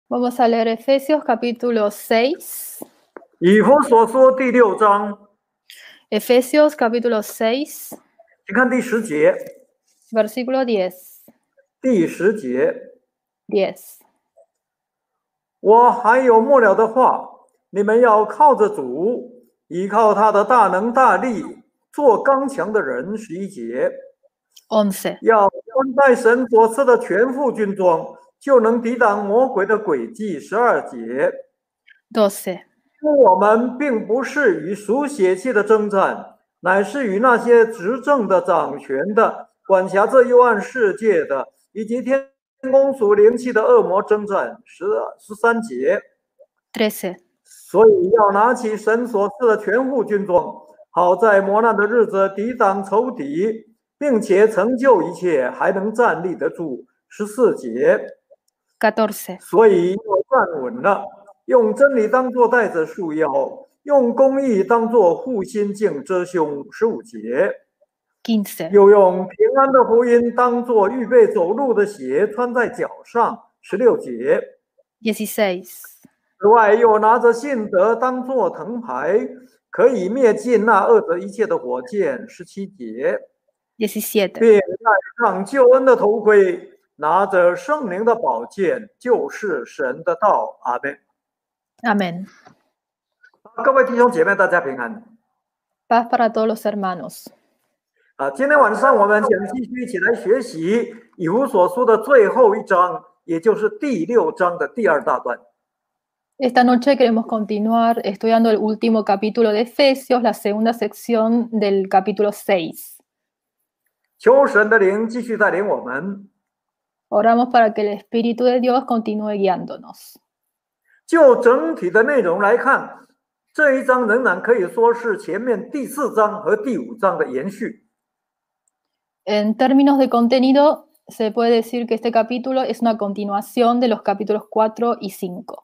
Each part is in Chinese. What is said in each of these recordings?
Vamos a leer Efesios capítulo 6. 以弗所书第6章， Efesios capítulo 6, 请看第10节。 versículo 10. 第10节， 10. 我还有末了的话，你们要靠着主，依靠他的大能大力，做刚强的人。11节， 11. 要穿戴神所赐的全副军装，就能抵挡魔鬼的诡计。12节， 12. 我们并不是与属血气的征战，乃是与那些执政的、掌权的、管辖这幽暗世界的，以及天宫属灵气的恶魔征战。13节， 13. 所以要拿起神所赐的全副军装，好在磨难的日子抵挡仇敌，并且成就一切，还能站立得住。14节， 14. 所以要站稳了，用真理当作带子束腰，用公义当作护心镜遮胸。15节， 15. 又用平安的福音当作预备走路的鞋穿在脚上。16节， 16. 此外又拿着信德当作藤牌，可以灭尽那恶者一切的火箭。17节， 17. 并戴上救恩的头盔，拿着圣灵的宝剑，就是神的道。阿们。 Amén. 各位弟兄姐妹，大家平安。 Paz para todos los hermanos. 今天晚上我们想继续一起来学习以弗所书的最后一章，也就是第6章的第2大段。 Esta noche queremos continuar estudiando el último capítulo de Efesios, la segunda sección del capítulo 6. 求神的灵继续带领我们。 Oramos para que el Espíritu de Dios continúe guiándonos. 就整体的内容来看，这一章仍然可以说是前面第4章和第5章的延续。 En términos de contenido, se puede decir que este capítulo es una continuación de los capítulos 4 y 5.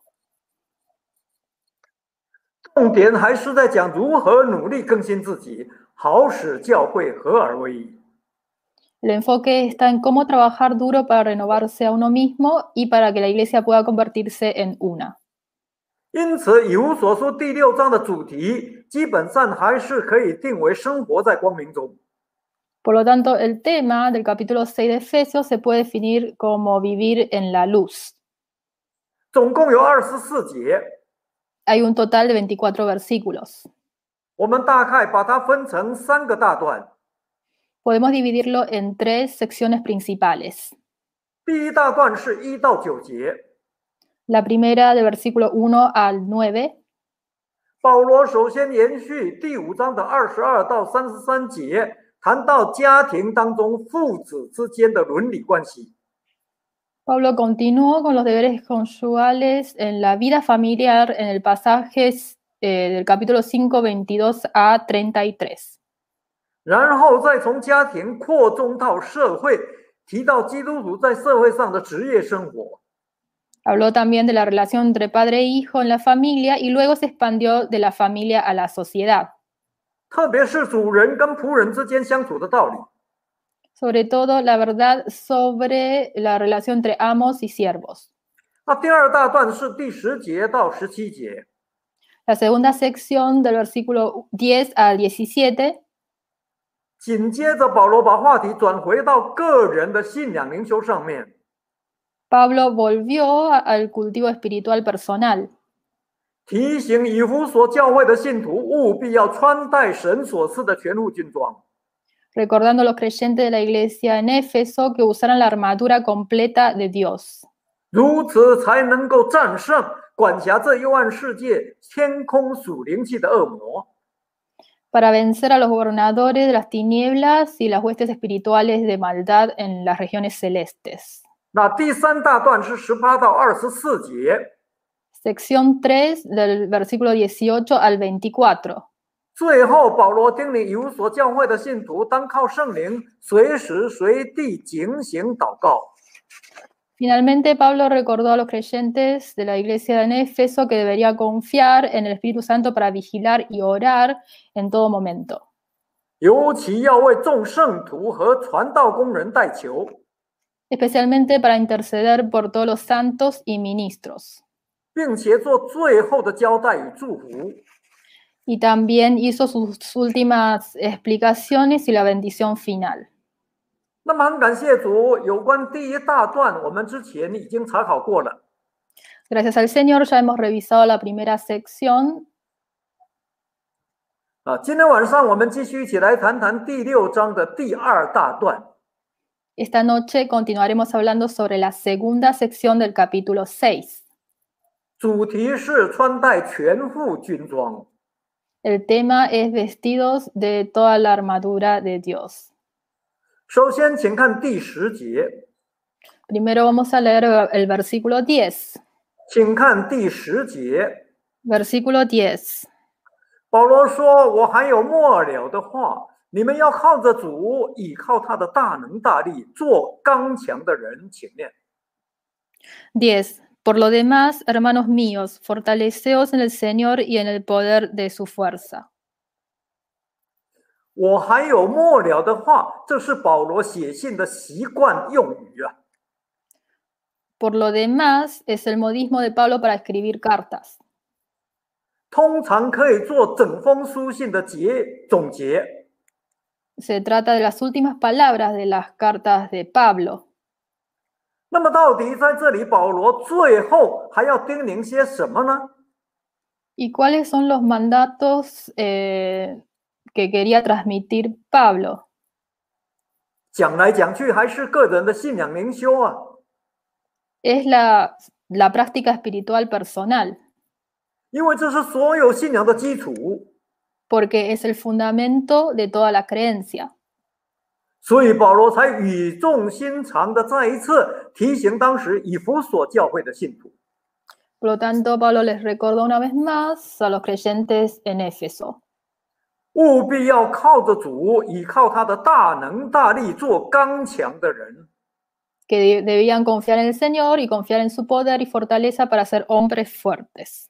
重点还是在讲如何努力更新自己，好使教会合而为一。 El enfoque está en cómo trabajar duro para renovarse a uno mismo y para que la iglesia pueda convertirse en una. 因此，以弗所书第6章的主题基本上还是可以定为生活在光明中。 Por lo tanto, el tema del capítulo 6 de Efesios se puede definir como vivir en la luz. 总共有24节， Hay un total de 24 versículos. 我们大概把它分成3个大段。 Podemos dividirlo en 3 secciones principales. 第一大段是1到9节， La primera de versículo 1 al 9. 保罗首先延续第5章的22到33节，谈到家庭当中父子之间的伦理关系。 Pablo continuó con los deberes conyugales en la vida familiar en el pasaje del capítulo 5, 22 a 33. 然后再从家庭扩充到社会，提到基督徒在社会上的职业生活。 Habló también de la relación entre padre e hijo en la familia y luego se expandió de la familia a la sociedad. 特别是主人跟仆人之间相处的道理。 Sobre todo la verdad sobre la relación entre amos y siervos. 那第2大段是第10节到17节， La segunda sección del versículo 10 al 17. 紧接着保罗把话题转回到个人的信仰灵修上面， Pablo volvió al cultivo espiritual personal. 提醒以弗所教会的信徒务必要穿戴神所赐的全副军装。 Recordando a los creyentes de la iglesia en Éfeso que usaran la armadura completa de Dios. 如此才能够战胜管辖这幽暗世界天空属灵气的恶魔。 Para vencer a los gobernadores de las tinieblas y las huestes espirituales de maldad en las regiones celestes. 那第3大段是18到24节， Sección 3 del versículo 18 al 24. 最后保罗叮咛以弗所教会的信徒当靠圣灵，随时随地警醒祷告。 Finalmente, Pablo recordó a los creyentes de la iglesia en Éfeso que debería confiar en el Espíritu Santo para vigilar y orar en todo momento. 尤其要为众圣徒和传道工人代求。 especialmente para interceder por todos los santos y ministros. 并且做最后的交代与祝福。 Y también hizo sus últimas explicaciones y la bendición final. 那么很感谢主，有关第一大段，我们之前已经查考过了。 Gracias al Señor ya hemos revisado la primera sección. 今天晚上我们继续一起来谈谈第6章的第2大段。 Esta noche continuaremos hablando sobre la segunda sección del capítulo 6. 主题是穿戴全副军装。 El tema es vestidos de toda la armadura de Dios. 首先，请看第10节。 Primero vamos a leer el versículo 10. 请看第10节。 Versículo 10. 保罗说：“我还有末了的话，你们要靠着主，倚靠他的大能大力，做刚强的人。”请念。 10. Por lo demás, hermanos míos, fortaleceos en el Señor y en el poder de su fuerza. 我还有末了的话，这是保罗写信的习惯用语啊。 Por lo demás, es el modismo de Pablo para escribir cartas. 通常可以做整封书信的总结。 Se trata de las últimas palabras de las cartas de Pablo. 那么到底在这里，保罗最后还要叮咛些什么呢？ ¿Y cuáles son los mandatos que quería transmitir Pablo? 讲来讲去还是个人的信仰灵修啊。 Es la práctica espiritual personal. 因为这是所有信仰的基础。 Porque es el fundamento de toda la creencia. 所以保罗才语重心长的再一次提醒当时以弗所教会的信徒。 Por lo tanto, Pablo les recordó una vez más a los creyentes en Éfeso. 务必要靠着主，倚靠他的大能大力，做刚强的人。 Que debían confiar en el Señor y confiar en su poder y fortaleza para ser hombres fuertes.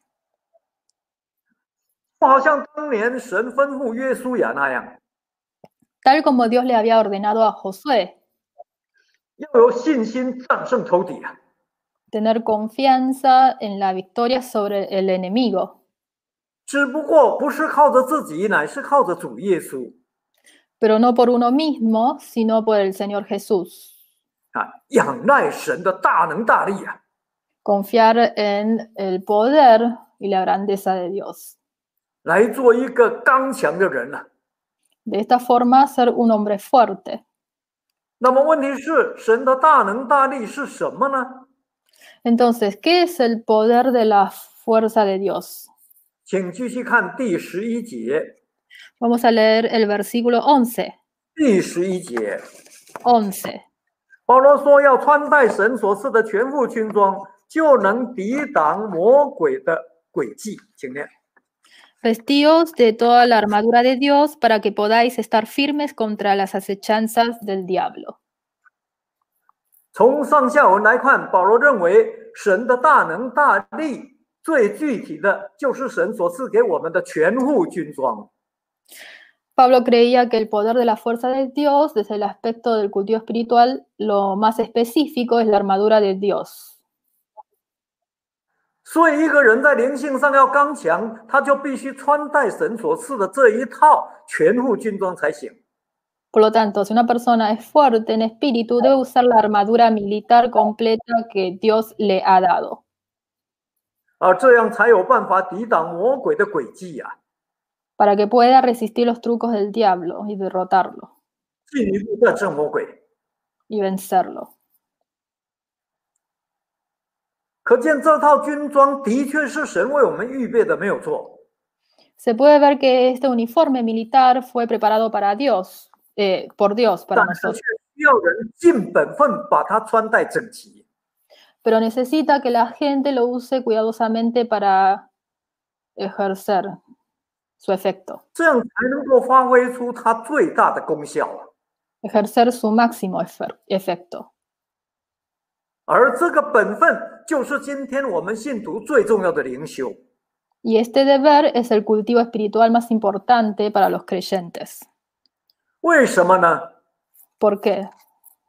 好像当年神吩咐约书亚那样， Tal como Dios le había ordenado a Josué, 要有信心战胜仇敌啊！ tener confianza en la victoria sobre el enemigo. 只不过不是靠着自己，乃是靠着主耶稣 Pero no por uno mismo, sino por el Señor Jesús. 啊，仰赖神的大能大力啊！ Confiar en el poder y la grandeza de Dios. 来做一个刚强的人啊！ De esta forma, ser un hombre fuerte. 那么问题是，神的大能大力是什么呢？ Entonces, ¿qué es el poder de la fuerza de Dios? 请继续看第11节。 Vamos a leer el versículo 11. 第11节， 11. 保罗说要穿戴神所赐的全副军装，就能抵挡魔鬼的诡计。请念。 Vestíos de toda la armadura de Dios para que podáis estar firmes contra las acechanzas del diablo. 从上下文来看，保罗认为神的大能大力最具体的就是神所赐给我们的全副军装。 Pablo creía que el poder de la fuerza de Dios, desde el aspecto del cultivo espiritual, lo más específico es la armadura de Dios. 所以，一个人在灵性上要刚强，他就必须穿戴神所赐的这一套全副军装才行。 Por lo tanto, si una persona es fuerte en espíritu, debe usar la armadura militar completa que Dios le ha dado. 这样才有办法抵挡魔鬼的诡计啊！ Para que pueda resistir los trucos del diablo y derrotarlo 进一步战胜魔鬼。 y vencerlo. 可见这套军装的确是神为我们预备的，没有错。 Se puede ver que este uniforme militar fue preparado para Dios, por Dios para 但是 nosotros. 却需要人尽本分把它穿戴整齐。 Pero necesita que la gente lo use cuidadosamente para ejercer su efecto, 这样才能够发挥出它最大的功效啊！ ejercer su máximo efecto. 而这个本分就是今天我们信徒最重要的灵修。 Y este deber es el cultivo espiritual más importante para los creyentes. 为什么呢？ ¿Por qué?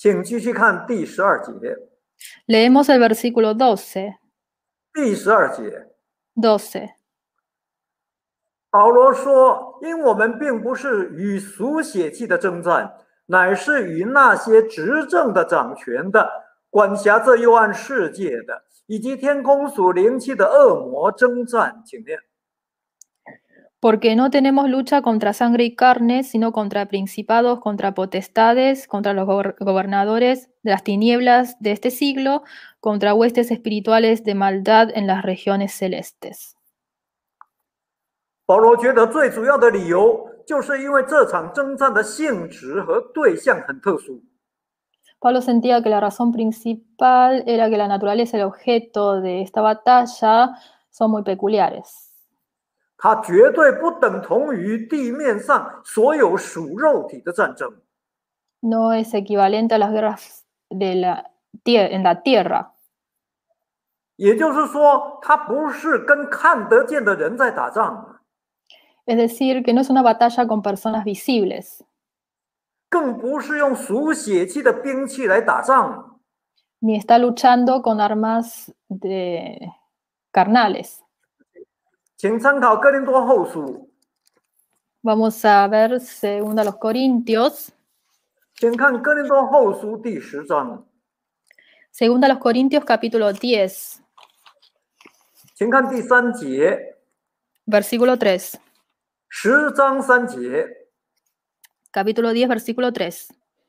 请继续看第12节。 Leemos el versículo 12. 第12节， 12. 保罗说：“因我们并不是与属血气的征战，乃是与那些执政的、掌权的、管辖这幽暗世界的，以及天空属灵气的恶魔征战。”请念。 Porque no tenemos lucha contra sangre y carne, sino contra principados, contra potestades, contra los gobernadores de las tinieblas de este siglo, contra huestes espirituales de maldad en las regiones celestes. 保罗觉得最主要的理由，就是因为这场征战的性质和对象很特殊。 Pablo sentía que la razón principal era que la naturaleza y el objeto de esta batalla son muy peculiares. 它绝对不等同于地面上所有属肉体的战争。 No es equivalente a las guerras en la tierra. 也就是说，它不是跟看得见的人在打仗， Es decir, que no es una batalla con personas visibles, 更不是用属血气的兵器来打仗， ni está luchando con armas carnales. 请参考哥林多后书， Vamos a ver 2 Corintios. 请看哥林多后书第10章， 2 Corintios capítulo 10, 请看第3节， versículo 3. 10章3节。 Capítulo 10, versículo 3.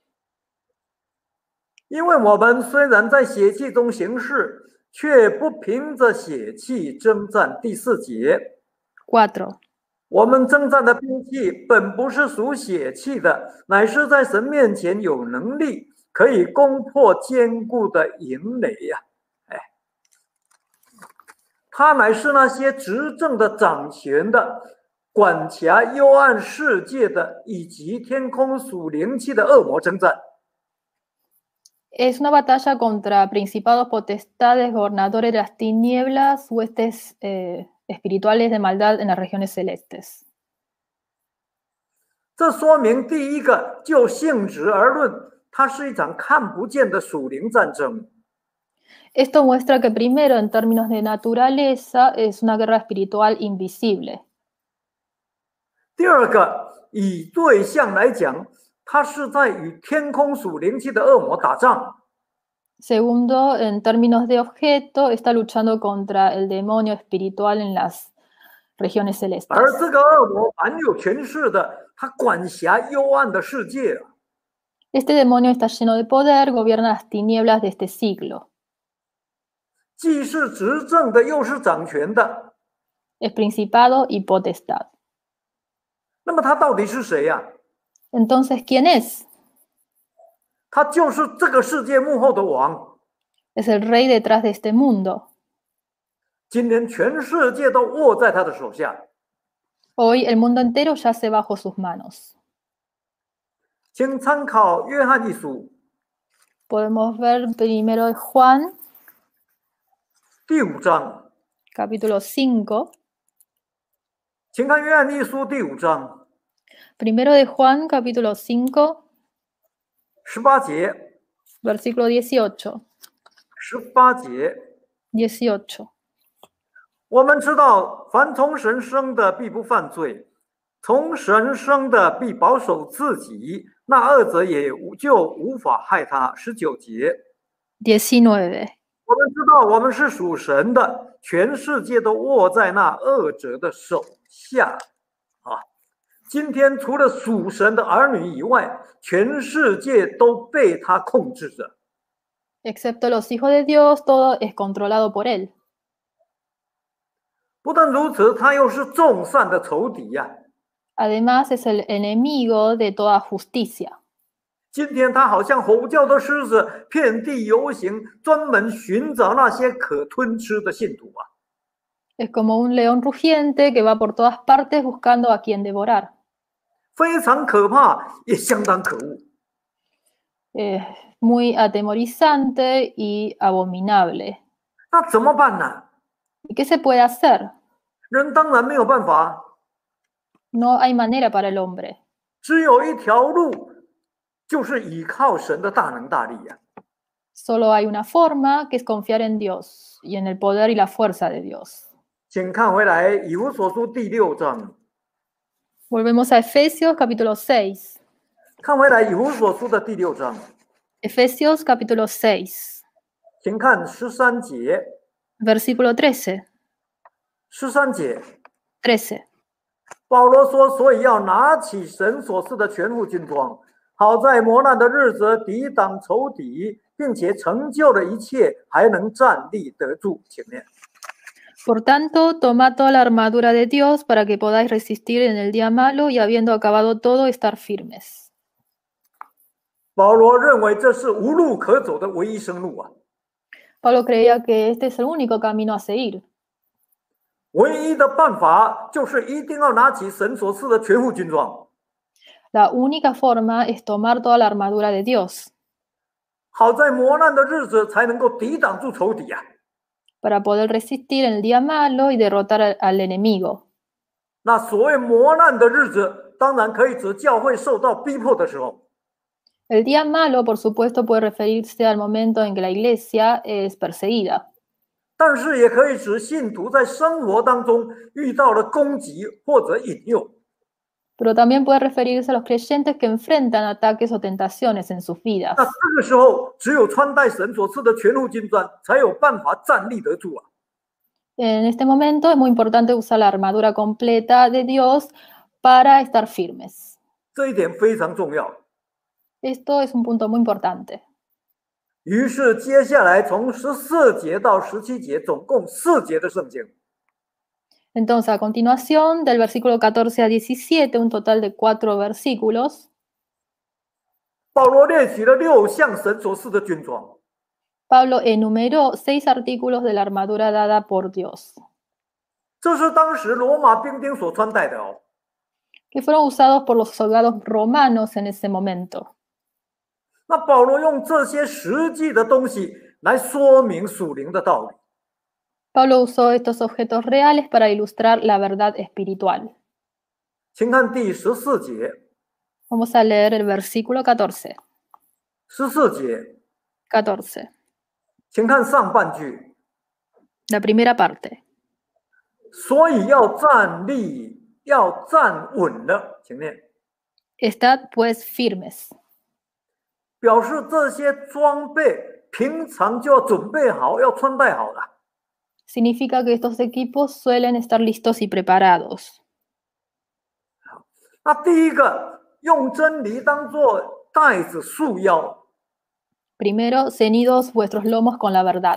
因为我们虽然在血气中行事，却不凭着血气征战。第4节， 4. 我们征战的兵器本不是属血气的，乃是在神面前有能力，可以攻破坚固的营垒呀！他乃是那些执政的、掌权的、管辖幽暗世界的，以及天空属灵气的恶魔征战。 Es una batalla contra principados, potestades, gobernadores de las tinieblas, huestes espirituales de maldad en las regiones celestes. 这说明，第一个，就性质而论，它是一场看不见的属灵战争。 Esto muestra que primero, en términos de naturaleza, es una guerra espiritual invisible. 第二个，以对象来讲，它是在与天空属灵气的恶魔打仗。 Segundo, en términos de objeto, está luchando contra el demonio espiritual en las regiones celestes. 而这个恶魔蛮有权势的，他管辖幽暗的世界。 Este demonio está lleno de poder, gobierna las tinieblas de este siglo. 既是执政的，又是掌权的。 Es principado y potestad. 那么他到底是谁呀？ Entonces, ¿quién es? 他就是这个世界幕后的王。 Es el rey detrás de este mundo. 今天全世界都握在他的手下。 Hoy el mundo entero yace bajo sus manos. 请参考约翰一书 Podemos ver primero de Juan, 第5章， capítulo 5. 请看约翰一书第5章 Primero de Juan, capítulo 5, 18节， versículo 18. 18节。 18. 我们知道，凡从神生的必不犯罪，从神生的必保守自己，那恶者也就无法害他。19节。 19. 我们知道，我们是属神的，全世界都握在那恶者的手下。今天除了属神的儿女以外，全世界都被他控制着。 Excepto los hijos de Dios, todo es controlado por él. 不但如此，他又是众善的仇敌呀。 Además, es el enemigo de toda justicia. 今天他好像吼叫的狮子，遍地游行，专门寻找那些可吞吃的信徒啊。 Es como un león rugiente que va por todas partes buscando a quien devorar. 非常可怕，也相当可恶。 Muy atemorizante y abominable. 那怎么办呢？ ¿Y qué se puede hacer? 人当然没有办法， No hay manera para el hombre. 只有一条路， 就是依靠神的大能大力呀。 Solo hay una forma, que es confiar en Dios y en el poder y la fuerza de Dios. 请看回来以弗所书第6章， Volvemos a Efesios capítulo 6. 看回来以弗所书的第6章， Efesios capítulo 6, 请看13节 versículo 13. ，13节， 13. 保罗说：“所以要拿起神所赐的全副军装，好在磨难的日子抵挡仇敌，并且成就了一切，还能站立得住。”请念。 Por tanto, tomad toda la armadura de Dios para que podáis resistir en el día malo y habiendo acabado todo, estar firmes. 保罗认为这是无路可走的唯一生路啊！ Pablo creía que este es el único camino a seguir. 唯一的办法就是一定要拿起神所赐的全副军装， La única forma es tomar toda la armadura de Dios 好在磨难的日子才能够抵挡住仇敌啊！ para poder resistir en el día malo y derrotar al enemigo. 那所谓磨难的日子，当然可以指教会受到逼迫的时候。 El día malo, por supuesto, puede referirse al momento en que la iglesia es perseguida. 但是也可以指信徒在生活当中遇到了攻击或者引诱， Pero también puede referirse a los creyentes que enfrentan ataques o tentaciones en sus vidas. 那这个时候只有穿戴神所赐的全副军装，才有办法站立得住啊！ En este momento es muy importante usar la armadura completa de Dios para estar firmes. 这一点非常重要。 Esto es un punto muy importante. 于是接下来从14节到17节，总共4节的圣经。 Entonces, a continuación, del versículo 14 a 17, un total de 4 versículos, 保罗列举了6项神所赐的军装， Pablo enumeró 6 artículos de la armadura dada por Dios, 这是当时罗马兵丁所穿戴的哦。 que fueron usados por los soldados romanos en ese momento. 那保罗用这些实际的东西来说明属灵的道理。 Pablo usó estos objetos reales para ilustrar la verdad espiritual. 请看第14节， Vamos a leer el versículo 14. 14节， 14. 请看上半句。 La primera parte. 所以要站立，要站稳了，请念。 Estad pues firmes. 表示这些装备平常就要准备好，要穿戴好了。 Significa que estos equipos suelen estar listos y preparados. 那第一个，用真理当作带子束腰。 Primero, ceñidos vuestros lomos con la verdad.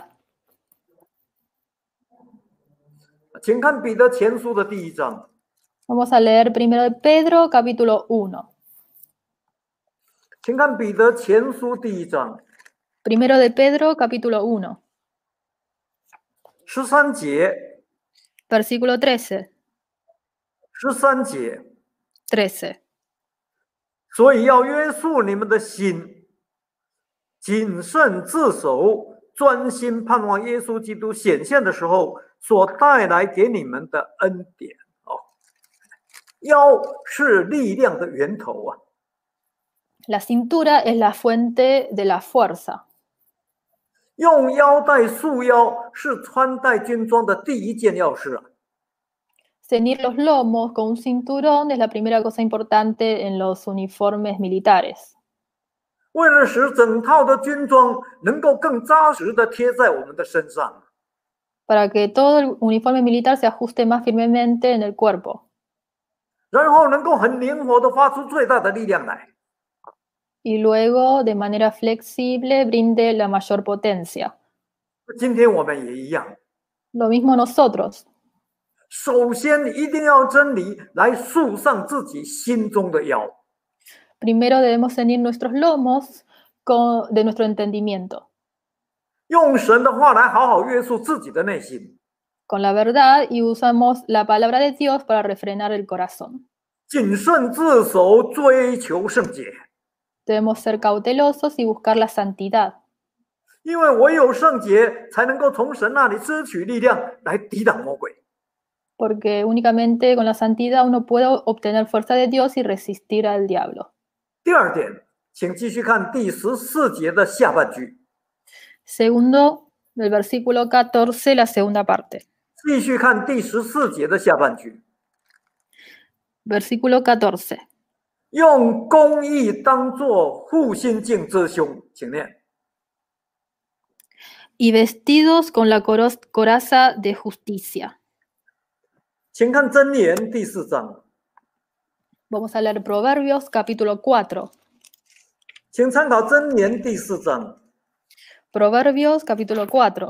请看彼得前书的第1章， Vamos a leer primero de Pedro, capítulo 1. 请看彼得前书第1章 Primero de Pedro, capítulo 1, 13节 versículo 13. ，13节。 13. 所以要约束你们的心，谨慎自守，专心盼望耶稣基督显现的时候所带来给你们的恩典。哦，腰是力量的源头啊！ La cintura es la fuente de la fuerza. 用腰带束腰是穿戴军装的第一件要事啊！ Ceñir los lomos con un cinturón es la primera cosa importante en los uniformes militares. 为了使整套的军装能够更扎实的贴在我们的身上， Para que todo el uniforme militar se ajuste más firmemente en el cuerpo. 然后能够很灵活的发出最大的力量来。 Y luego, de manera flexible, brinde la mayor potencia. 今天我们也一样， Lo mismo nosotros. 首先一定要真理来束上自己心中的腰。 Primero debemos ceñir nuestros lomos de nuestro entendimiento, 用神的话来好好约束自己的内心， con la verdad, y usamos la palabra de Dios para refrenar el corazón. 谨慎自守，追求圣洁。 Debemos ser cautelosos y buscar la santidad, 因为唯有圣洁，才能够从神那里支取力量来抵挡魔鬼。 porque únicamente con la santidad uno puede obtener fuerza de Dios y resistir al diablo. 第二点， 请继续看第14节的下半句。 Segundo, del versículo 14, la segunda parte. 继续看第14节的下半句。 Versículo 14. 用公义当作护心镜遮胸，请念。 Y vestidos con la coraza de justicia. 请看箴言第4章。 Vamos a leer Proverbios capítulo 4. 请参考箴言第4章。 Proverbios capítulo 4.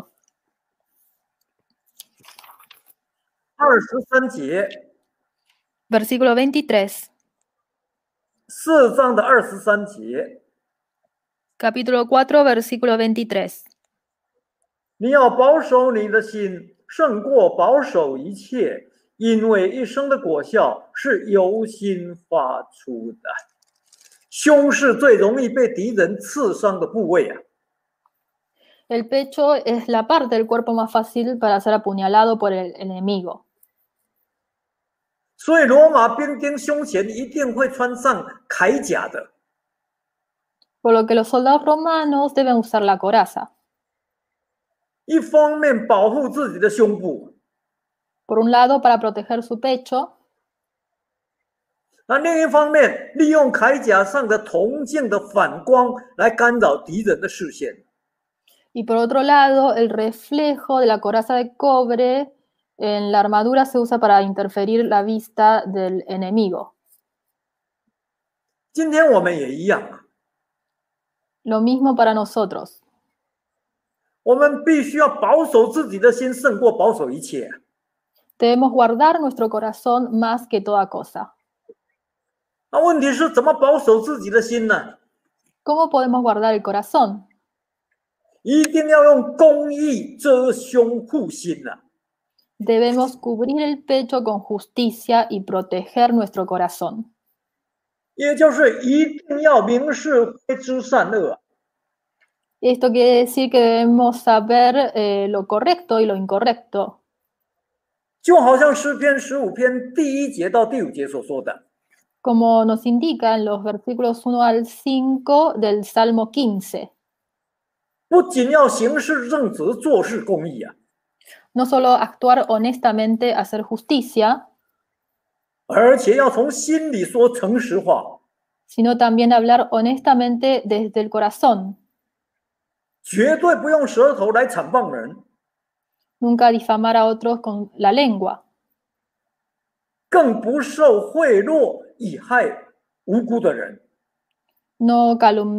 23节。 Versículo 23. 4章的23节。 Capítulo 4, versículo 23. 你要保守你的心，胜过保守一切，因为一生的果效是由心发出的。胸是最容易被敌人刺伤的部位啊。 El pecho es la parte del cuerpo más fácil para ser apuñalado por el enemigo. 所以罗马兵丁胸前一定会穿上铠甲的。 Por lo que los soldados romanos deben usar la coraza. 一方面保护自己的胸部， Por un lado para proteger su pecho. 那另一方面利用铠甲上的铜镜的反光来干扰敌人的视线。 Y por otro lado, el reflejo de la coraza de cobre en la armadura se usa para interferir la vista del enemigo. 今天我们也一样啊。 Lo mismo para nosotros. 我们必须要保守自己的心，胜过保守一切。 Debemos guardar nuestro corazón más que toda cosa. 那问题是怎么保守自己的心呢？ ¿Cómo podemos guardar el corazón? 一定要用公义遮胸护心啊。 Debemos cubrir el pecho con justicia y proteger nuestro corazón. 也就是一定要明示非知善恶。 Esto quiere decir que debemos saber lo correcto y lo incorrecto. 就好像诗篇15篇第1节到第5节所说的。 Como nos indica en los versículos 1 al 5 del Salmo 15. 不仅要行事正直，做事公义啊。 No solo actuar honestamente, hacer justicia, 而且要从心里说诚实话， sino también hablar honestamente desde el corazón. 绝对不用舌头来诽谤人， Nunca difamar a otros con la lengua. 更不受贿赂以害无辜的人。 No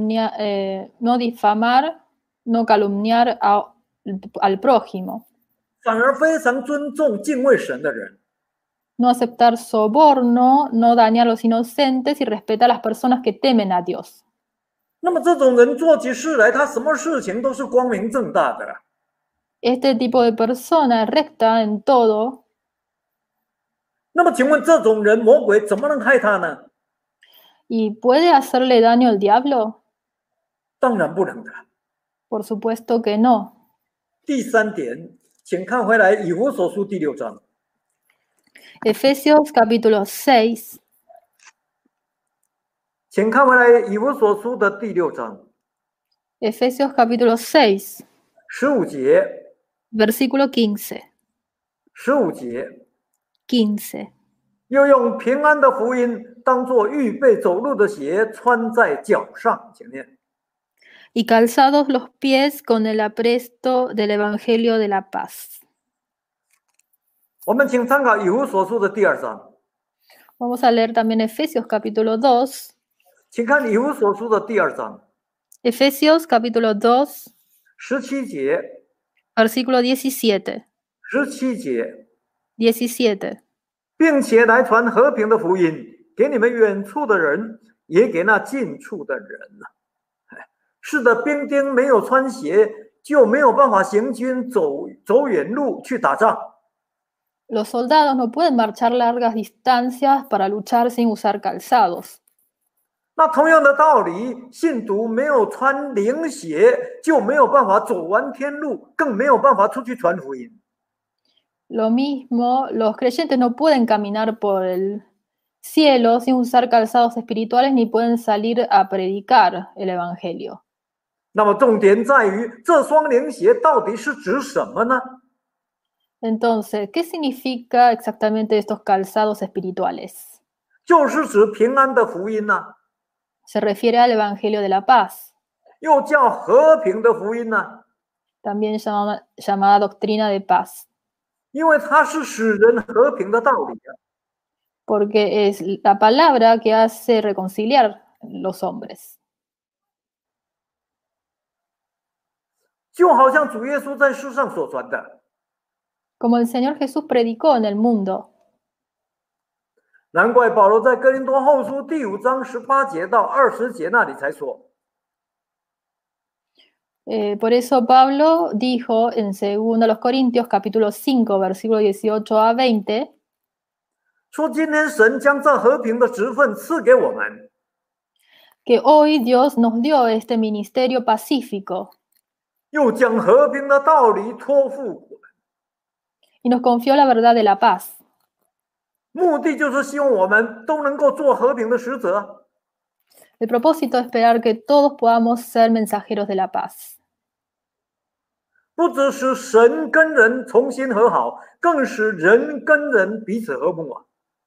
difamar, no calumniar al prójimo. 反而非常尊重敬畏神的人。 No aceptar soborno, no dañar a los inocentes y respetar a las personas que temen a Dios. 那么这种人做起事来，他什么事情都是光明正大的。 Este tipo de persona es recta en todo. 那么请问这种人，魔鬼怎么能害他呢？ ¿Y puede hacerle daño el diablo? 当然不能的。 Por supuesto que no. 第3点，请看回来以弗所书第6章。 Efesios capítulo 6. 请看回来以弗所书的第6章。 Efesios capítulo 6. 15节。 Versículo 15. 15节。 15. 又用平安的福音当作预备走路的鞋穿在脚上，请念。 Y calzados los pies con el apresto del evangelio de la paz. 我们请参考以弗所书的第2章。 Vamos a leer también Efesios capítulo 2. 请看以弗所书的第2章。 Efesios capítulo 2. 17节。 Versículo 17. 17节。 17. 并且来传和平的福音，给你们远处的人，也给那近处的人了。是的，兵丁没有穿鞋，就没有办法行军走远路去打仗。 Los soldados no pueden marchar largas distancias para luchar sin usar calzados. 那同样的道理，信徒没有穿灵鞋，就没有办法走完天路，更没有办法出去传福音。 Lo mismo, los creyentes no pueden caminar cielo sin usar calzados espirituales ni pueden salir a predicar el evangelio. 那么重点在于这双灵鞋到底是指什么呢？ Entonces, ¿qué significa exactamente estos calzados espirituales? 就是指平安的福音呐、 Se refiere al evangelio de la paz, 又叫和平的福音呐、 también llamada doctrina de paz, 因为它是使人和平的道理啊。 porque es la palabra que hace reconciliar los hombres. 就好像主耶稣在世上所传的， Como el Señor Jesús predicó en el mundo. 难怪保罗在哥林多后书第5章18节到20节那里才说， Por eso Pablo dijo en 2 Corintios capítulo 5, versículo 18 a 20, 说今天神将这和平的职分赐给我们， que hoy Dios nos dio este ministerio pacífico 又将和平的道理托付我们， y nos confió la verdad de la paz. 目的就是希望我们都能够做和平的使者。 El propósito es esperar que todos podamos ser mensajeros de la paz. 不只是神跟人重新和好，更是人跟人彼此和睦啊！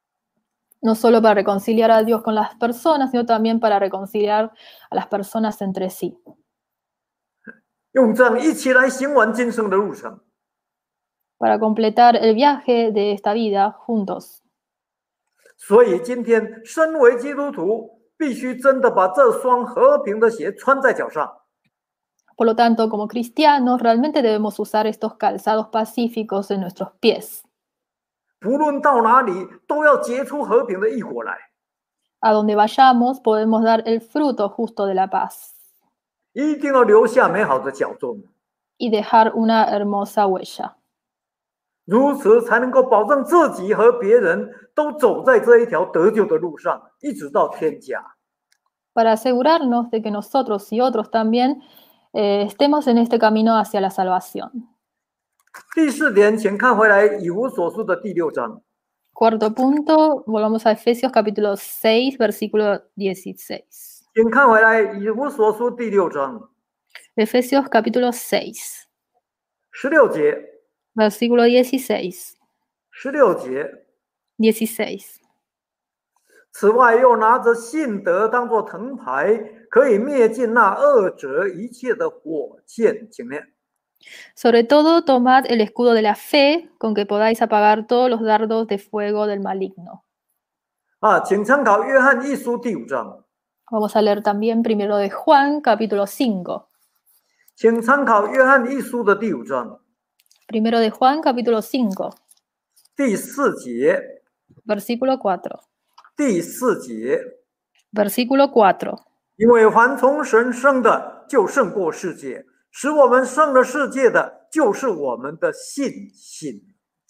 No solo para reconciliar a Dios con las personas, sino también para reconciliar a las personas entre sí. 用这样一起来行完今生的路程。 Para completar el viaje de esta vida juntos. 所以今天身为基督徒，必须真的把这双和平的鞋穿在脚上。 Por lo tanto, como cristianos, realmente debemos usar estos calzados pacíficos en nuestros pies. 不论到哪里，都要结出和平的义果来。 A donde vayamos, podemos dar el fruto justo de la paz 一定要留下美好的脚踪， y dejar una hermosa huella. 如此才能够保证自己和别人都走在这一条得救的路上，一直到天家。 Para asegurarnos de que nosotros y otros también estemos en este camino hacia la salvación. 第4点，请看回来以弗所书的第6章。 Cuarto punto, volvamos a Efesios capítulo 6, versículo 16. 请看回来以弗所书第6章 Efesios capítulo 6, 16节， versículo 16. 16节。 16. 此外，又拿着信德当作藤牌，可以灭尽那恶者一切的火箭。请念。 Sobre todo, tomad el escudo de la fe, con que podáis apagar todos los dardos de fuego del maligno. 请参考约翰一书第5章。 Vamos a leer también primero de Juan, capítulo 5. 请参考约翰一书的第5章 Primero de Juan, capítulo 5, 第4节。 versículo 4. 第4节， Versículo 4. 因为凡从神生的，就胜过世界；使我们胜了世界的，就是我们的信心。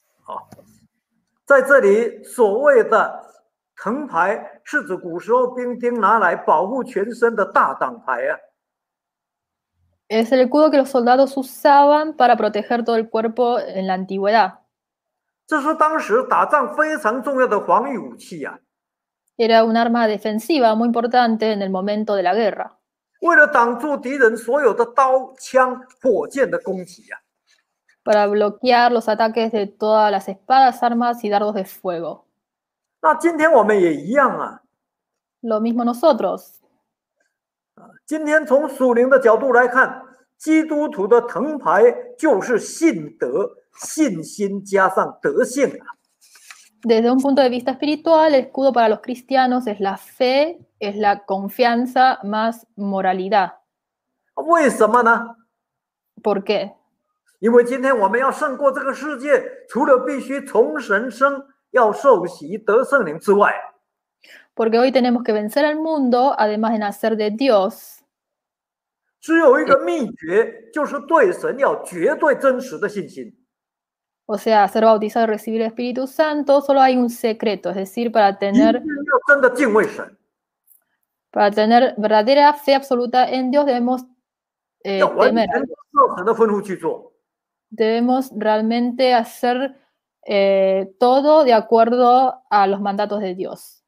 在这里所谓的藤牌，是指古时候兵丁拿来保护全身的大挡牌啊。 Es el escudo que los soldados usaban para proteger todo el cuerpo en la antigüedad. 这是当时打仗非常重要的防御武器啊。 Era un arma defensiva muy importante en el momento de la guerra. 为了挡住敌人所有的刀、枪、火箭的攻击啊。 Para bloquear los ataques de todas las espadas, armas y dardos de fuego. 那今天我们也一样啊。 Lo mismo nosotros. 今天从属灵的角度来看，基督徒的藤牌就是信德、信心加上德性啊。 Desde un punto de vista espiritual, el escudo para los cristianos es la fe, es la confianza más moralidad. 为什么呢？ ¿Por qué? 因为今天我们要胜过这个世界，除了必须从神生、要受洗得圣灵之外， Porque hoy tenemos que vencer al mundo, además de nacer de Dios. 只有一个秘诀，就是对神要绝对真实的信心。 O sea, ser bautizado y recibir el Espíritu Santo, solo hay un secreto, es decir, 一定要真的敬畏神， para tener verdadera fe absoluta en Dios debemos 要完 temer, 全照神的吩咐去做。 debemos realmente hacer todo de acuerdo a los mandatos de Dios.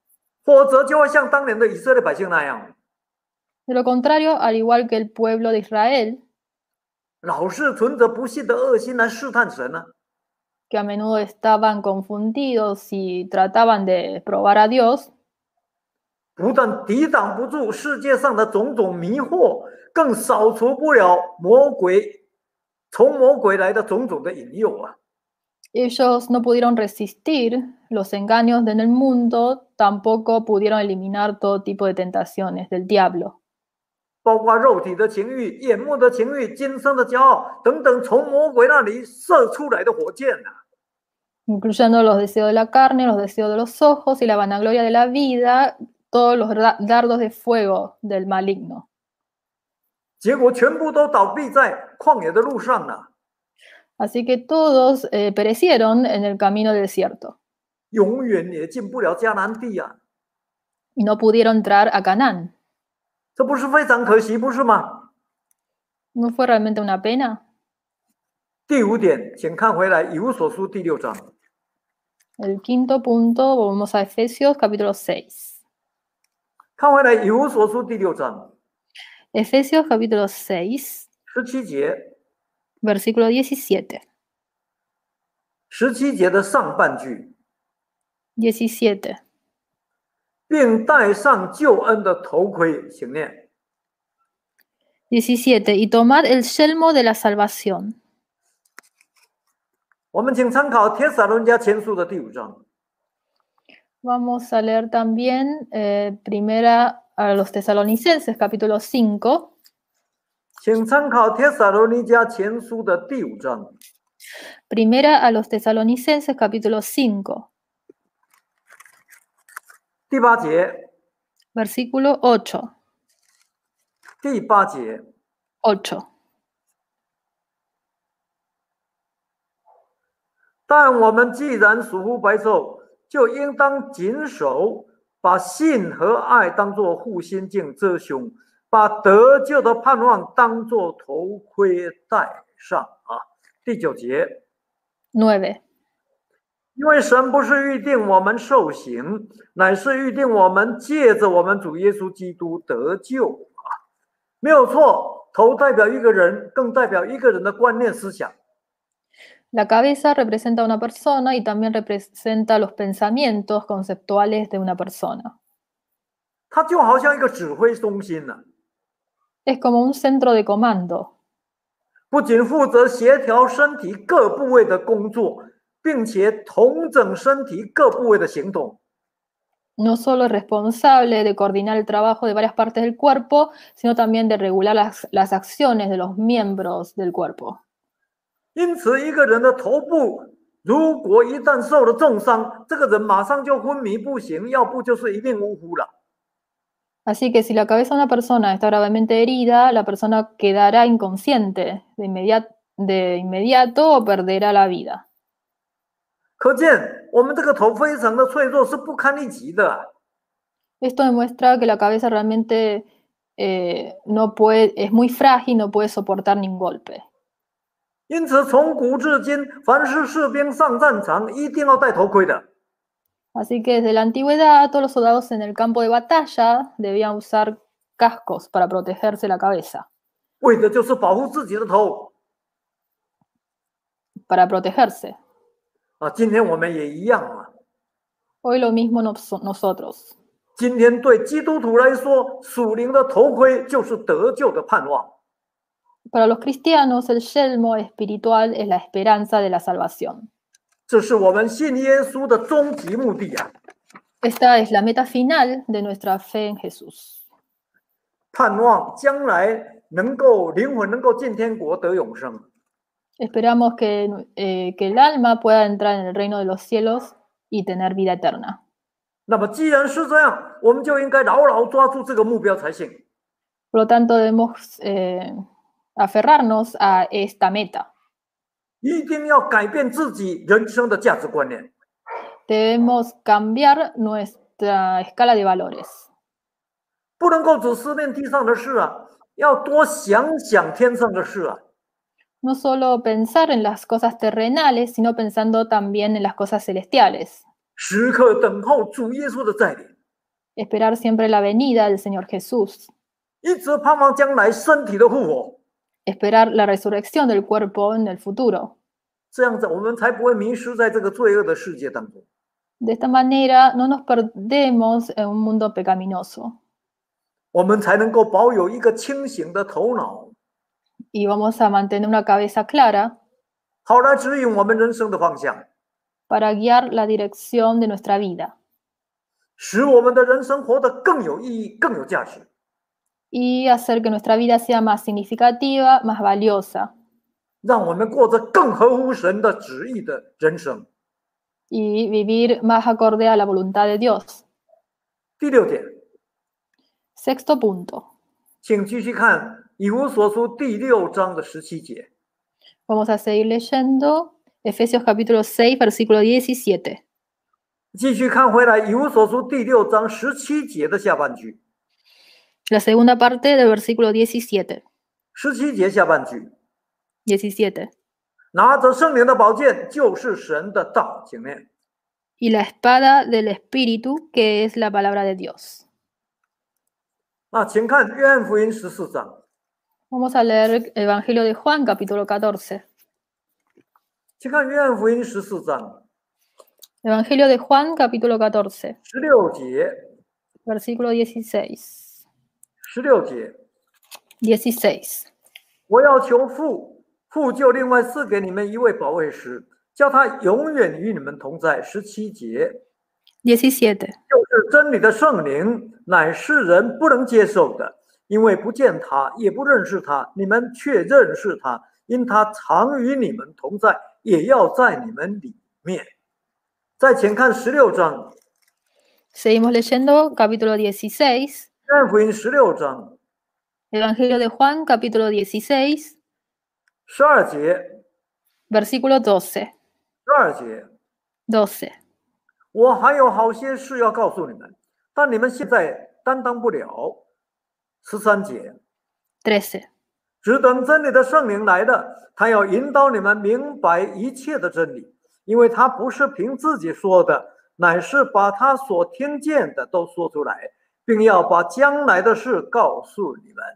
否则就会像当年的以色列百姓那样， De lo contrario, al igual que el pueblo de Israel, 老是存着不信的恶心来试探神呢、 que a menudo estaban confundidos y trataban de probar a Dios, 不但抵挡不住世界上的种种迷惑，更扫除不了从魔鬼来的种种的引诱啊！ ellos no pudieron resistir los engaños del mundo, tampoco pudieron eliminar todo tipo de tentaciones del diablo, 包括肉体的情欲、眼目的情欲、今生的骄傲等等，从魔鬼那里射出来的火箭呐、啊！ incluyendo los deseos de la carne, los deseos de los ojos y la vanagloria de la vida, todos los dardos de fuego del maligno. 结果全部都倒闭在旷野的路上了、啊。 Así que todos perecieron en el camino del desierto. 永远也进不了迦南地啊！ Y no pudieron entrar a Canaán. 这不是非常可惜，不是吗？ ¿No fue realmente una pena? 第5点，请看回来《以弗所书》第6章。 El quinto punto, volvemos a Efesios capítulo 6. 看回来《以弗所书》第6章。 Efesios capítulo 6. 17节。 Versículo 17. 17节的上半句。 17. 并戴上救恩的头盔，请念。 17. Y tomad el yelmo de la salvación. 我们请参考帖撒罗尼迦前书的第5章。 Vamos a leer también primera a los tesalonicenses capítulo 5. 请参考帖撒罗尼迦前书的第5章。 Primera a los tesalonicenses capítulo 5. 第8节。 Versículo 8. 第8节。 8. 但我们既然属乎白昼，就应当谨守，把信和爱当作护心镜遮胸，把得救的盼望当作头盔戴上啊。第9节。 9. 因为神不是预定我们受刑，乃是预定我们借着我们主耶稣基督得救啊，没有错。头代表一个人，更代表一个人的观念思想。 La cabeza representa a una persona y también representa los pensamientos conceptuales de una persona. 它就好像一个指挥中心呢、啊。 Es como un centro de comando. 不仅负责协调身体各部位的工作，并且统整身体各部位的行动。 No solo es responsable de coordinar el trabajo de varias partes del cuerpo, sino también de regular las acciones de los miembros del cuerpo. 因此，一个人的头部如果一旦受了重伤，这个人马上就昏迷不醒，要不就是一命呜呼了。 Así que si la cabeza de una persona está gravemente herida, la persona quedará inconsciente de inmediato o perderá la vida. 可见我们这个头非常的脆弱，是不堪一击的、啊。 Esto demuestra que la cabeza realmente es muy frágil, no puede soportar ningún golpe. 因此，从古至今，凡是士兵上战场，一定要戴头盔的。 Así que desde la antigüedad, todos los soldados en el campo de batalla debían usar cascos para protegerse la cabeza. 为的就是保护自己的头。 Para protegerse. 啊，今天我们也一样啊。 Hoy lo mismo nosotros. 今天对基督徒来说，属灵的头盔就是得救的盼望。 Para los cristianos, el yelmo espiritual es la esperanza de la salvación. 这是我们信耶稣的终极目的啊！ Esta es la meta final de nuestra fe en Jesús. 盼望将来灵魂能够进天国得永生。 Esperamos que el alma pueda entrar en el reino de los cielos y tener vida eterna. 那么既然是这样，我们就应该牢牢抓住这个目标才行。 Por lo tanto, debemos aferrarnos a esta meta. 一定要改变自己人生的价值观念。 Debemos cambiar nuestra escala de valores. 不能够只思念地上的事啊，要多想想天上的事啊。 No solo pensar en las cosas terrenales, sino pensando también en las cosas celestiales. 时刻等候主耶稣的再临。 esperar siempre la venida del Señor Jesús, 一直盼望将来身体的复活， esperar la resurrección del cuerpo en el futuro. 这样子我们才不会迷失在这个罪恶的世界当中。 De esta manera no nos perdemos en un mundo pecaminoso 我们才能够保有一个清醒的头脑， y vamos a mantener una cabeza clara 好来指引我们人生的方向， para guiar la dirección de nuestra vida 使我们的人生活得更有意义、更有价值。 y hacer que nuestra vida sea más significativa, más valiosa 让我们过着更合乎神的旨意的人生。 y vivir más acorde a la voluntad de Dios. 第6点， Sexto punto. 请继续看以弗所书第6章的17节。 Vamos a seguir leyendo Efesios capítulo 6, versículo 17. 继续看回来以弗所书第6章17节的下半句。 La segunda parte del versículo 17. 17节下半句， 17. 拿着圣灵的宝剑，就是神的道。请念。 Y la espada del Espíritu, que es la palabra de Dios. 那请看约翰福音14章。 Vamos a leer el Evangelio de Juan, capítulo 14. 请看约翰福音14章 Evangelio de Juan, capítulo 14, 16节， versículo 16. 16节， 16. 我要求父，父就另外赐给你们一位保惠师，叫他永远与你们同在。17节， 17. 就是真理的圣灵，乃世人不能接受的，因为不见他，也不认识他，你们却认识他，因他常与你们同在，也要在你们里面。再请看16章， Seguimos leyendo capítulo 16, 约翰福音16章 Evangelio de Juan, capítulo 16, 12节， versículo 12. 12节。 12. 我还有好些事要告诉你们，但你们现在担当不了。13节， 13. 只等真理的圣灵来的，他要引导你们明白一切的真理，因为他不是凭自己说的，乃是把他所听见的都说出来，并要把将来的事告诉你们。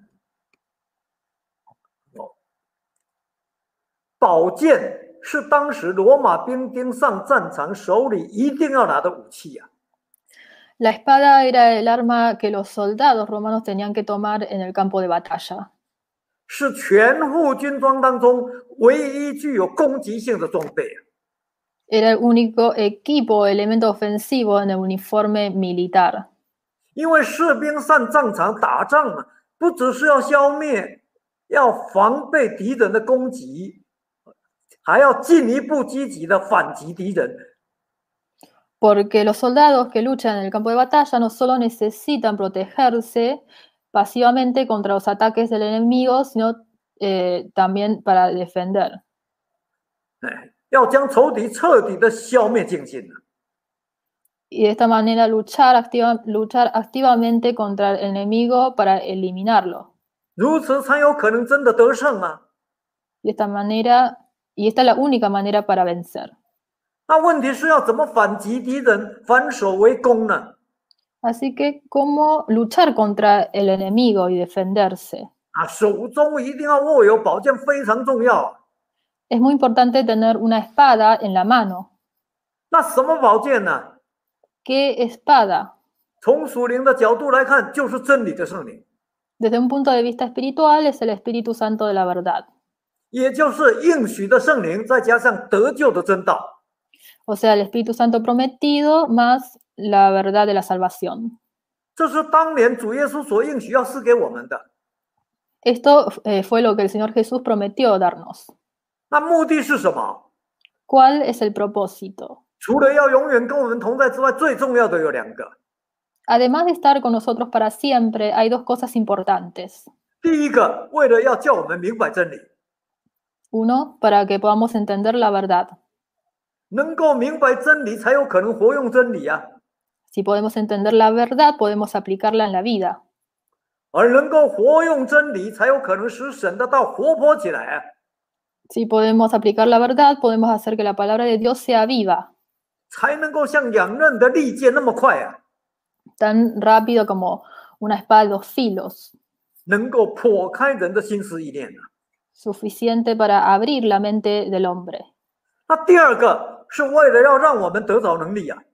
宝剑是当时罗马兵丁上战场手里一定要拿的武器呀。 La espada era el arma que los soldados romanos tenían que tomar en el campo de batalla. 是全副军装当中唯一具有攻击性的装备。 Era el único equipo, elemento ofensivo en el uniforme militar. 因为士兵上战场打仗啊，不只是要消灭、要防备敌人的攻击，还要进一步积极的反击敌人。 Porque los soldados que luchan en el campo de batalla no solo necesitan protegerse pasivamente contra los ataques del enemigo, sino también para defender. 要将仇敌彻底的消灭尽尽。 Y de esta manera luchar activamente contra el enemigo para eliminarlo. 如此才有可能真的得胜啊！ De esta manera, y esta es la única manera para vencer. 那问题是要怎么反击敌人，反守为攻呢？ Así que, ¿cómo luchar contra el enemigo y defenderse? 手中一定要握有宝剑，非常重要。 Es muy importante tener una espada en la mano. 那什么宝剑呢？ ¿Qué espada? 从属灵的角度来看，就是真理的圣灵， Desde un punto de vista espiritual, es el Espíritu Santo de la verdad. 也就是应许的圣灵，再加上得救的真道。 O sea, el Espíritu Santo prometido más la verdad de la salvación. 这是当年主耶稣所应许要赐给我们的。 Esto fue lo que el Señor Jesús prometió darnos. 那目的是什么？ ¿Cuál es el propósito? 除了要永远跟我们同在之外，最重要的有2个。 Además de estar con nosotros para siempre, hay dos cosas importantes. 第一个，为了要叫我们明白真理， Uno, para que podamos entender la verdad. 能够明白真理，才有可能活用真理啊。 Si podemos entender la verdad, podemos aplicarla en la vida. 而能够活用真理，才有可能使神的道活泼起来啊。 Si podemos aplicar la verdad, podemos hacer que la palabra de Dios sea viva. 才能够像两刃的利剑那么快啊。 tan rápido como una espada de 2 filos, 能够破开人的心思意念啊。 suficiente para abrir la mente del hombre. 那第二个是为了要让我们得着能力啊，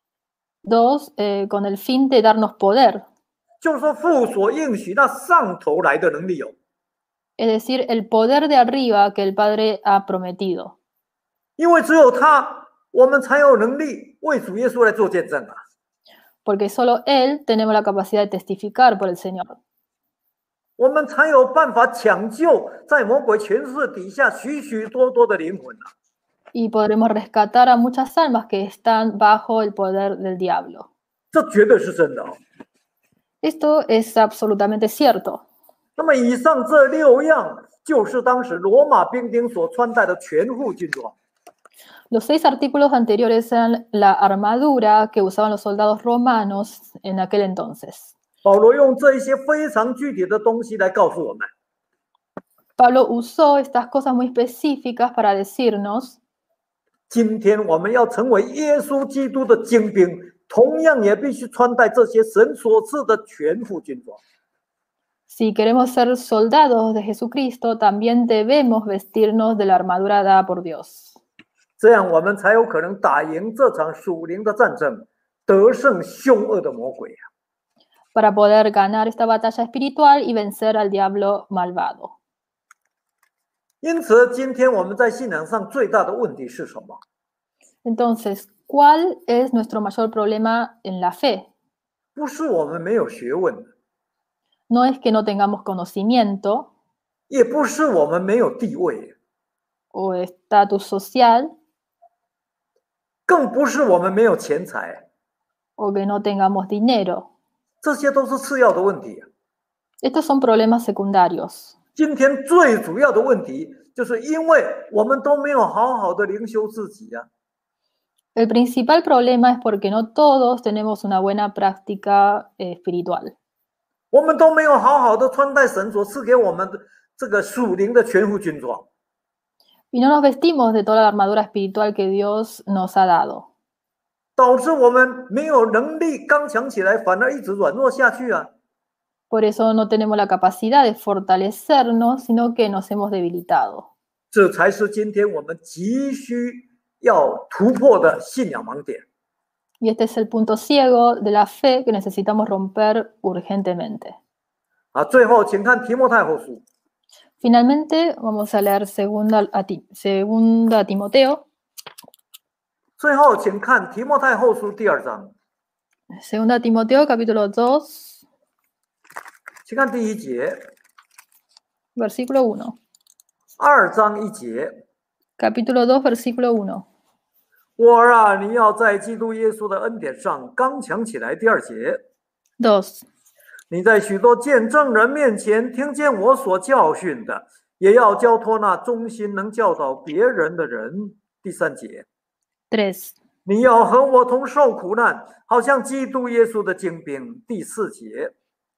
2, con el fin de darnos poder, 就是说父所应许那上头来的能力哦。 es decir, el poder de arriba que el Padre ha prometido. 因为只有他，我们才有能力为主耶稣来做见证啊。 Porque solo Él tenemos la capacidad de testificar por el Señor. 我们才有办法抢救在魔鬼权势底下许许多多的灵魂啊。 Y podremos rescatar a muchas almas que están bajo el poder del diablo. 这绝对是真的哦。 Esto es absolutamente cierto. 那么以上这6样就是当时罗马兵丁所穿戴的全副军装。 Los 6 artículos anteriores eran la armadura que usaban los soldados romanos en aquel entonces. 保罗用这一些非常具体的东西来告诉我们， Pablo usó estas cosas muy específicas para decirnos, 今天我们要成为耶稣基督的精兵，同样也必须穿戴这些神所赐的全副军装。 si queremos ser soldados de Jesucristo, también debemos vestirnos de la armadura dada por Dios. 这样我们才有可能打赢这场属灵的战争，得胜凶恶的魔鬼啊！ Para poder ganar esta batalla espiritual y vencer al diablo malvado. 因此，今天我们在信仰上最大的问题是什么？ Entonces, ¿cuál es nuestro mayor problema en la fe? 不是我们没有学问， No es que no tengamos conocimiento 也不是我们没有地位， o estatus social 更不是我们没有钱财， o que no tengamos dinero. 这些都是次要的问题。 Estos son problemas secundarios. 今天最主要的问题，就是因为我们都没有好好的灵修自己啊。 El principal problema es porque no todos tenemos una buena práctica espiritual. 我们都没有好好的穿戴神所赐给我们的这个属灵的全副军装， Y no nos vestimos de toda la armadura espiritual que Dios nos ha dado. 导致我们没有能力刚强起来，反而一直软弱下去啊。 Por eso no tenemos la capacidad de fortalecernos, sino que nos hemos debilitado. 这才是今天我们急需要突破的信仰盲点。 Y este es el punto ciego de la fe que necesitamos romper urgentemente. 最后请看提摩太后书。 Finalmente, vamos a leer segunda a Timoteo. 最后请看提摩太后书第2章， Segunda a Timoteo, capítulo 2, 请看第1节 versículo 1. ，2章1节。 Capítulo 2, versículo 1. 我儿啊，你要在基督耶稣的恩典上刚强起来。第2节， 2. 你在许多见证人面前听见我所教训的，也要交托那忠心能教导别人的人。第3节， 3. 你要和我同受苦难，好像基督耶稣的精兵。第4节，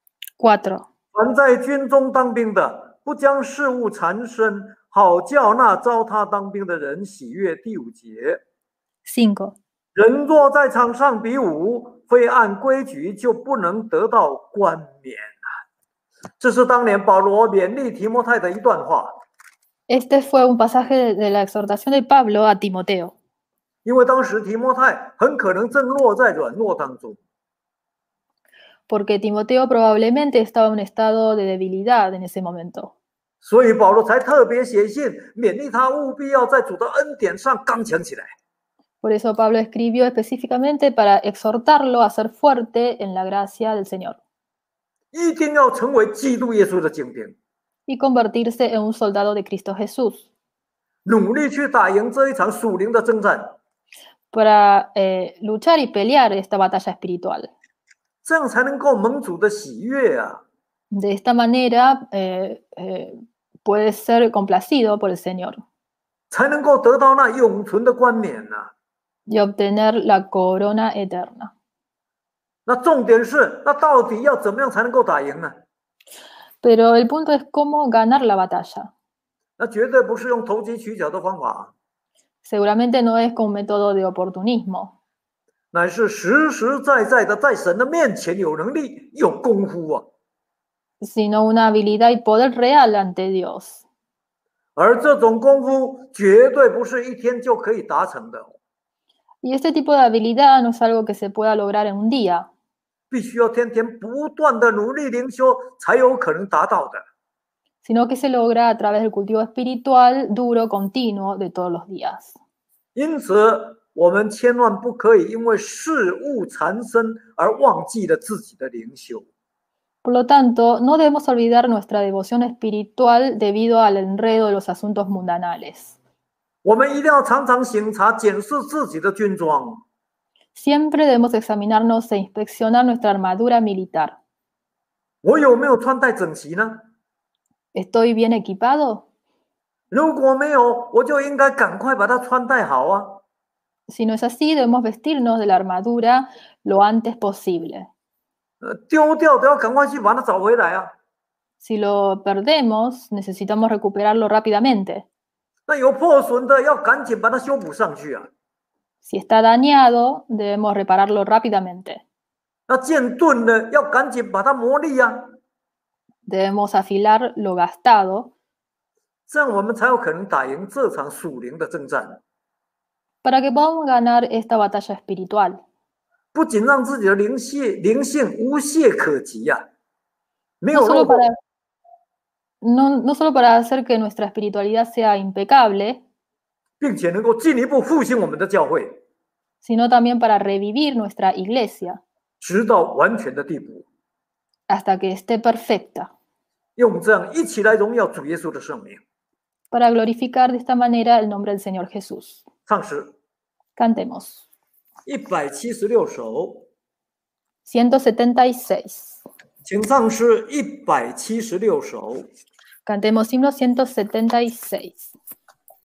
4. 凡在军中当兵的，不将事物缠身，好叫那招他当兵的人喜悦。第5节， 5. 人若在场上比武，非按规矩，就不能得到冠冕啊！这是当年保罗勉励提摩太的一段话。 Este fue un pasaje de la exhortación de Pablo a Timoteo, 因为当时提摩太很可能正落在软弱当中， porque Timoteo probablemente estaba en un estado de debilidad en ese momento. 所以保罗才特别写信勉励他，务必要在主的恩典上刚强起来。 Por eso Pablo escribió específicamente para exhortarlo a ser fuerte en la gracia del Señor 一定要成为基督耶稣的精兵， y convertirse en un soldado de Cristo Jesús 努力去打赢这一场属灵的征战， para luchar y pelear esta batalla espiritual. 这样才能够蒙主的喜悦啊！ De esta manera puede ser complacido por el Señor 才能够得到那永存的冠冕啊！ y obtener la corona eterna. 那重点是，那到底要怎么样才能够打赢呢？ Pero el punto es cómo ganar la batalla. 那绝对不是用投机取巧的方法， Seguramente no es con un método de oportunismo, 乃是实实在在的在神的面前有能力、有功夫啊。 sino una habilidad y poder real ante Dios. 而这种功夫绝对不是一天就可以达成的， Y este tipo de habilidad no es algo que se pueda lograr en un día, 必须要天天不断的努力灵修才有可能达到的。 sino que se logra a través del cultivo espiritual duro, continuo, de todos los días. 因此，我们千万不可以因为事物缠身而忘记了自己的灵修。 Por lo tanto, no debemos olvidar nuestra devoción espiritual debido al enredo de los asuntos mundanales. 我们一定要常常省察检视自己的军装， Siempre debemos examinarnos e inspeccionar nuestra armadura militar. 我有没有穿戴整齐呢？ ¿Estoy bien equipado? 如果没有，我就应该赶快把它穿戴好啊。 Si no es así, debemos vestirnos de la armadura lo antes posible. 丢掉的要赶快去把它找回来啊。 Si lo perdemos, necesitamos recuperarlo rápidamente. 那有破损的要赶紧把它修补上去啊。 Si está dañado, debemos repararlo rápidamente. 那剑钝的要赶紧把它磨利啊， Debemos afilar lo gastado 这样我们才有可能打赢这场属灵的征战。 para que podamos ganar esta batalla espiritual. 不仅让自己的灵性无懈可击啊，没 No 有 solo 漏洞， no solo para hacer que nuestra espiritualidad sea impecable, 并且能够进一步复兴我们的教会， sino también para revivir nuestra iglesia 直到完全的地步， hasta que esté perfecta, 用这样一起来荣耀主耶稣的圣名。 para glorificar de esta manera el nombre del Señor Jesús. 唱诗 Cantemos. 176首， 176. 请唱诗176首。 Cantemos himno 176.